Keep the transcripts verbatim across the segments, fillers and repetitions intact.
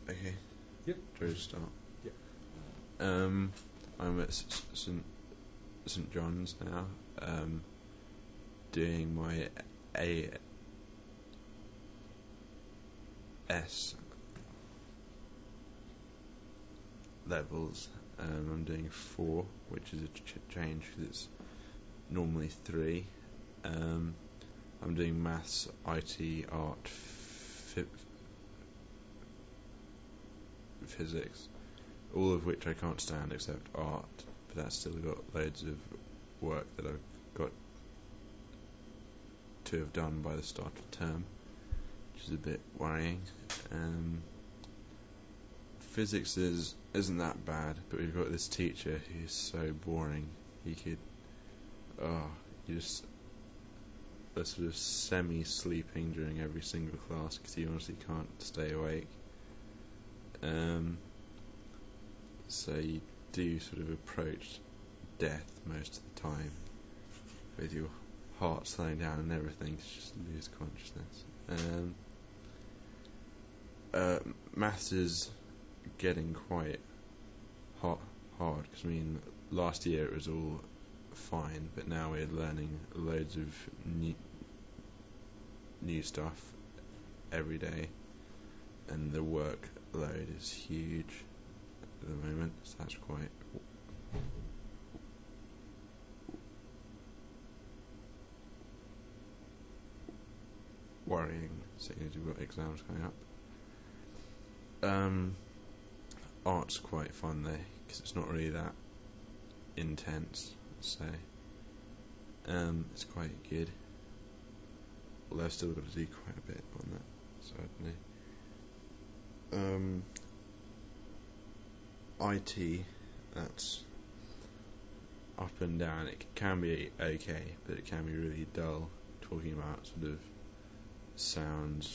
Okay. Yep. Do you start? Yep. Um, I'm at St St John's now. Um, doing my A S levels. Um, I'm doing four, which is a ch change because it's normally three. Um, I'm doing maths, I T, art, physics, all of which I can't stand except art, but that's still got loads of work that I've got to have done by the start of term, which is a bit worrying. Um, physics is, isn't that bad, but we've got this teacher who's so boring. He could, oh, you just are sort of semi-sleeping during every single class because he honestly can't stay awake. Um, so you do sort of approach death most of the time with your heart slowing down and everything to just lose consciousness. Um, uh, maths is getting quite hot, hard because I mean last year it was all fine, but now we're learning loads of new, new stuff every day, and the workload is huge at the moment, so that's quite worrying, seeing as we've got exams coming up. Um, art's quite fun though, because it's not really that intense, so um, it's quite good. Although I've still got to do quite a bit on that, so I don't know. Um, I T, that's up and down. It can be okay, but it can be really dull. Talking about sort of sounds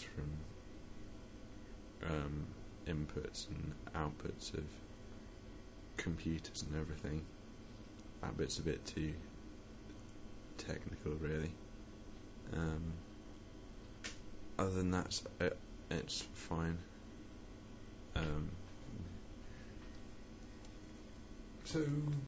from um, inputs and outputs of computers and everything. That bit's a bit too technical, really. Um, other than that, it, it's fine. Um, So